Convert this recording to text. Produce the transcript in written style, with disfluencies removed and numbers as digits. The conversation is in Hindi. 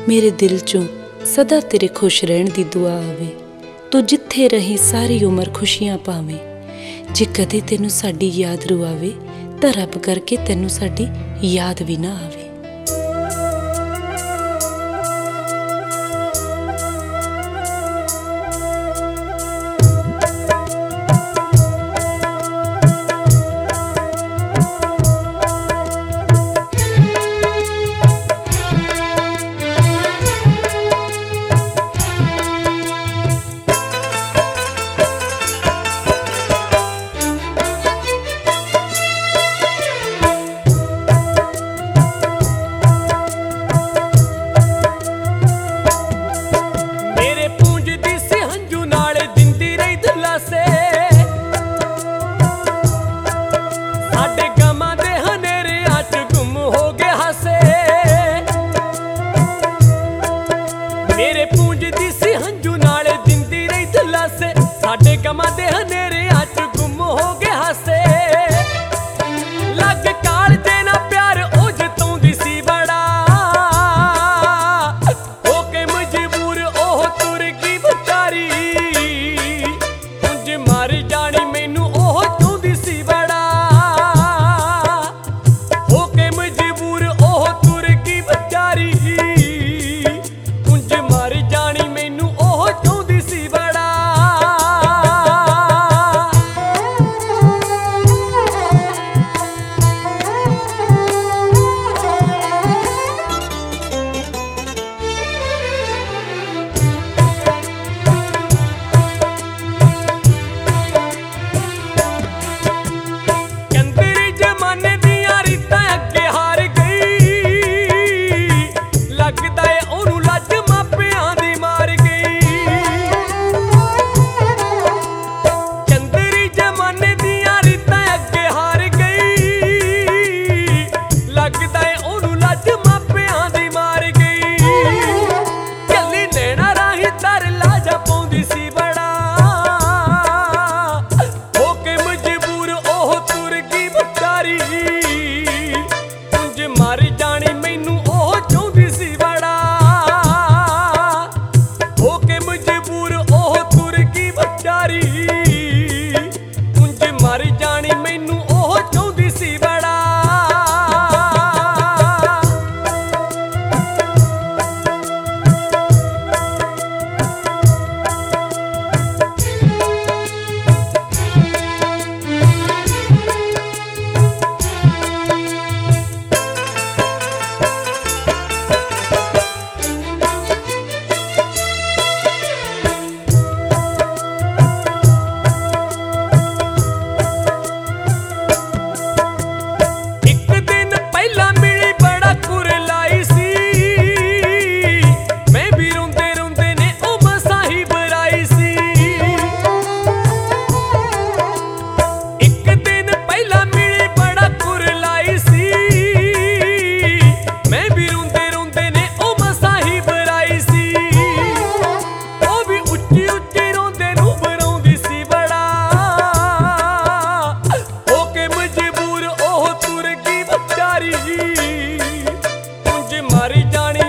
मेरे दिल चों सदा तेरे खुश रहण दी दुआ आवे। तू जिथे रही सारी उम्र खुशियां पावे। जे कदे तेनू साडी याद रुआवे तां रब करके तेनू साडी याद भी ना आवे। मेरे पूंजदी सी हंजू नाले दिंदी रही दिलासे, साडे गमां दे हनेरियां च गुम हो गए हासे। लग कालजे ना प्यार ओ जताउंदी सी बड़ा, होके मजबूर ओह तुर गई बेचारी। पुंज मार जानी मैनू ओह चाहुंदी सी बड़ा, होके मजबूर ओह तुर गई बेचारी। मार जानी मैनू ओह चाहुंदी सी बड़ा, होके मजबूर ओह तुर गई बेचारी। पुंज मार जानी मैनू ओह चाहुंदी सी बड़ा। पुंज मारी जानी